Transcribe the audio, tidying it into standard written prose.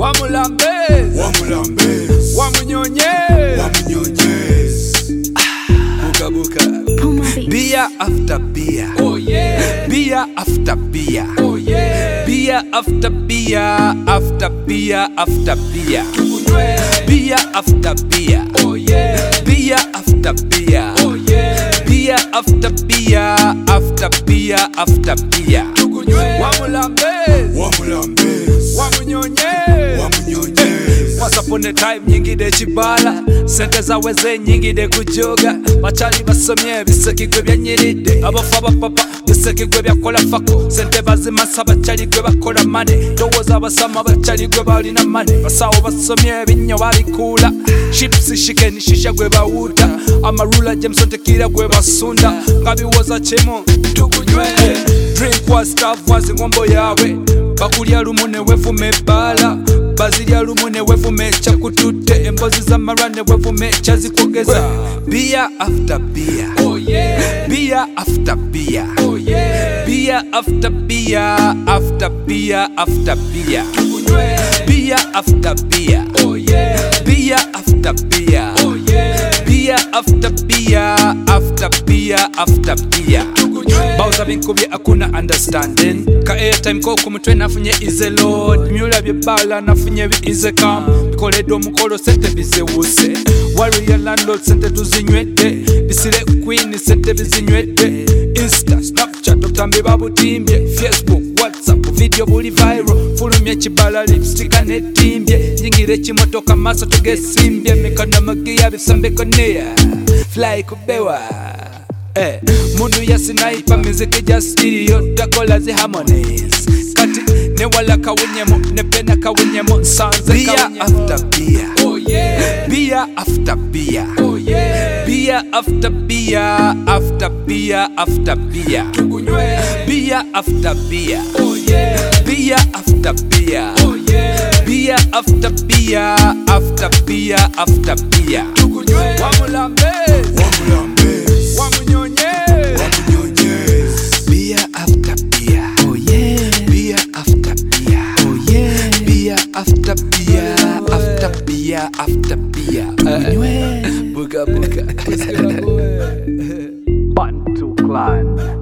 Wamulambezi, wamunyonyezi. Buka buka. Beer after beer, oh yeah. Beer after beer, oh yeah. Beer after beer, after beer after beer. Beer after beer, oh yeah. Beer after beer, oh yeah. Beer after beer, after beer after beer. Wamulambezi, wamunyonyezi. Once upon a time nyingide chibala, sente zaweze nyingide kujoga. Bachali basomye biseki gwe byanyiride, abafa bapapa biseki gwe byakola fako. Sente bazimasa bachali gwe bakola mane, ndowooza basama bachali gwe balina mane. Basawo basomye ebinyo babikula, chips chicken shisha gwe bawuta, amarula Jameson tequila gwe basunda. Ngabiwoza chemo tukunywe, drink was tough was ngombo yawe. Bakulya lumune wefume bala, bazilya lumune wefume chakutute. Embozi za marane wefume chazikogeza. Beer after beer, oh yeah. Beer after beer, oh yeah. Beer after beer, after beer after beer. Beer after beer, oh yeah. Beer after beer, oh yeah. Beer after beer, after beer after beer. Bauza binkubye akuna understanding. Ka airtime ko kumutwe nafunye ize load. Myula byebala nafunye bi ize cam. Bikoledo mukolo sente bizewuse. Warrior landlord sente tuzinywede. Bisile queen sente bizinywede. Insta, Snapchat otambe babutimbye. Facebook, WhatsApp, video buli viral. Fulumye chibala lipstick anetimbye. Nyingire chimotoka maso tugesimbye. Mikana magia bisambe konea. Fly kubewa. Mundu ya sniper music just stereo dakola zi harmonies. Kati ne wala kawunyemo ne pena kawunyemo sanze beer after beer, oh yeah. Beer after beer, oh yeah. Beer after beer, after beer after beer. Beer after beer, oh yeah. Beer after beer, oh yeah. Beer after beer, after beer after beer. Wamulambezi, beer after beer, oh yeah. Beer after beer, oh yeah. Beer after beer, after beer after beer. Buga buga. Bantu clan.